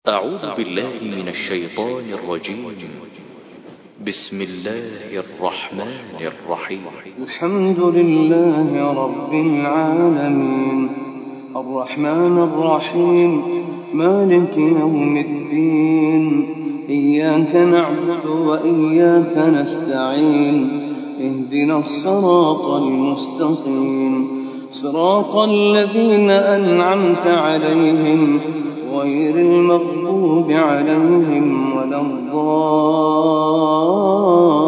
أعوذ بالله من الشيطان الرجيم. بسم الله الرحمن الرحيم. الحمد لله رب العالمين الرحمن الرحيم مالك يوم الدين. إياك نعبد وإياك نستعين. اهدنا الصراط المستقيم صراط الذين أنعمت عليهم غير المغضوب عليهم ولا الضالين.